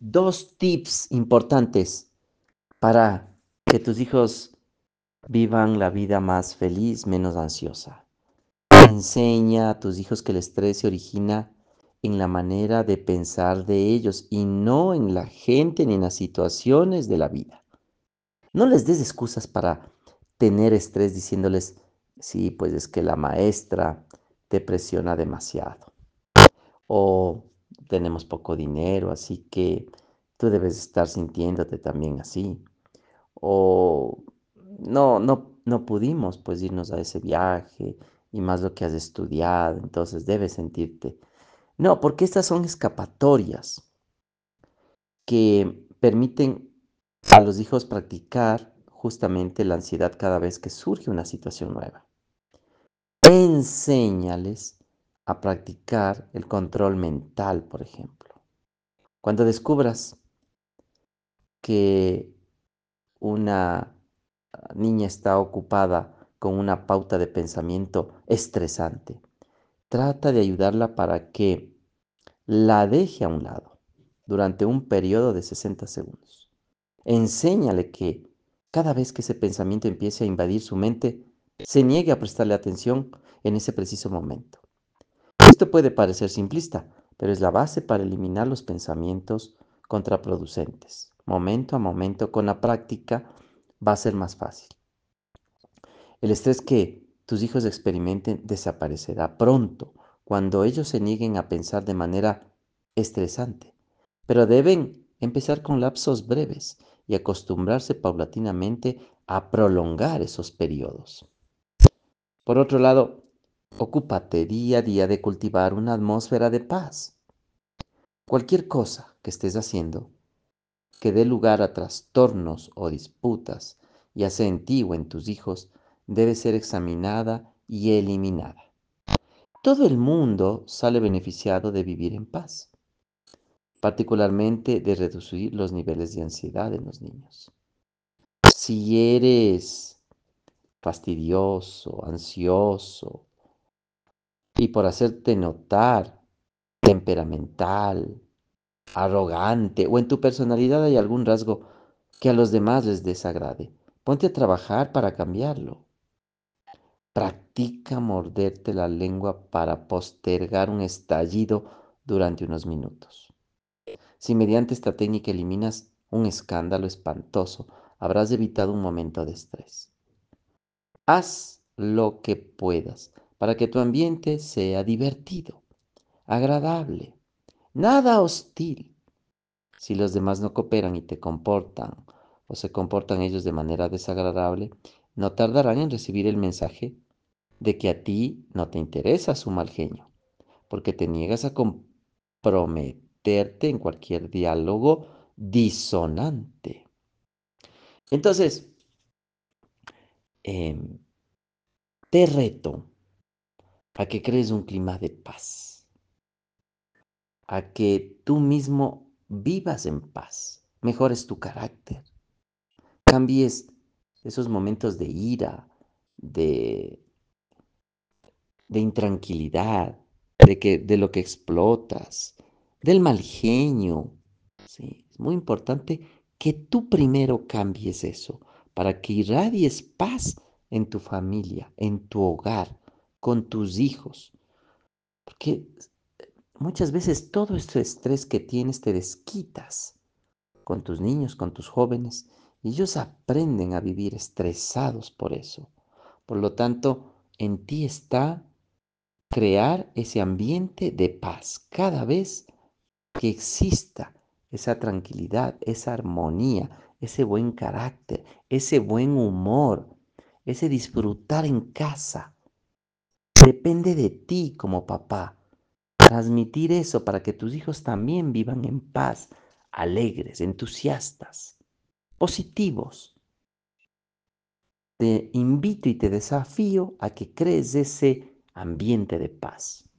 2 tips importantes para que tus hijos vivan la vida más feliz, menos ansiosa. Enseña a tus hijos que el estrés se origina en la manera de pensar de ellos y no en la gente ni en las situaciones de la vida. No les des excusas para tener estrés diciéndoles, sí, pues es que la maestra te presiona demasiado o tenemos poco dinero, así que tú debes estar sintiéndote también así. O no pudimos pues irnos a ese viaje y más lo que has estudiado, entonces debes sentirte. No, porque estas son escapatorias que permiten a los hijos practicar justamente la ansiedad cada vez que surge una situación nueva. Enséñales a practicar el control mental, por ejemplo. Cuando descubras que una niña está ocupada con una pauta de pensamiento estresante, trata de ayudarla para que la deje a un lado durante un periodo de 60 segundos. Enséñale que cada vez que ese pensamiento empiece a invadir su mente, se niegue a prestarle atención en ese preciso momento. Esto puede parecer simplista, pero es la base para eliminar los pensamientos contraproducentes. Momento a momento, con la práctica, va a ser más fácil. El estrés que tus hijos experimenten desaparecerá pronto cuando ellos se nieguen a pensar de manera estresante, pero deben empezar con lapsos breves y acostumbrarse paulatinamente a prolongar esos periodos. Por otro lado, ocúpate día a día de cultivar una atmósfera de paz. Cualquier cosa que estés haciendo que dé lugar a trastornos o disputas, ya sea en ti o en tus hijos, debe ser examinada y eliminada. Todo el mundo sale beneficiado de vivir en paz, particularmente de reducir los niveles de ansiedad en los niños. Si eres fastidioso, ansioso y por hacerte notar, temperamental, arrogante o en tu personalidad hay algún rasgo que a los demás les desagrade, ponte a trabajar para cambiarlo. Practica morderte la lengua para postergar un estallido durante unos minutos. Si mediante esta técnica eliminas un escándalo espantoso, habrás evitado un momento de estrés. Haz lo que puedas para que tu ambiente sea divertido, agradable, nada hostil. Si los demás no cooperan y te comportan o se comportan ellos de manera desagradable, no tardarán en recibir el mensaje de que a ti no te interesa su mal genio, porque te niegas a comprometerte en cualquier diálogo disonante. Entonces, em, te reto a que crees un clima de paz, a que tú mismo vivas en paz, mejores tu carácter, cambies esos momentos de ira, de, de intranquilidad, de lo que explotas, del mal genio. Sí, es muy importante que tú primero cambies eso para que irradies paz en tu familia, en tu hogar, con tus hijos. Porque muchas veces todo este estrés que tienes te desquitas con tus niños, con tus jóvenes, y ellos aprenden a vivir estresados por eso. Por lo tanto, en ti está crear ese ambiente de paz cada vez que exista esa tranquilidad, esa armonía, ese buen carácter, ese buen humor, ese disfrutar en casa. Depende de ti como papá transmitir eso para que tus hijos también vivan en paz, alegres, entusiastas, positivos. Te invito y te desafío a que crees ese ambiente de paz.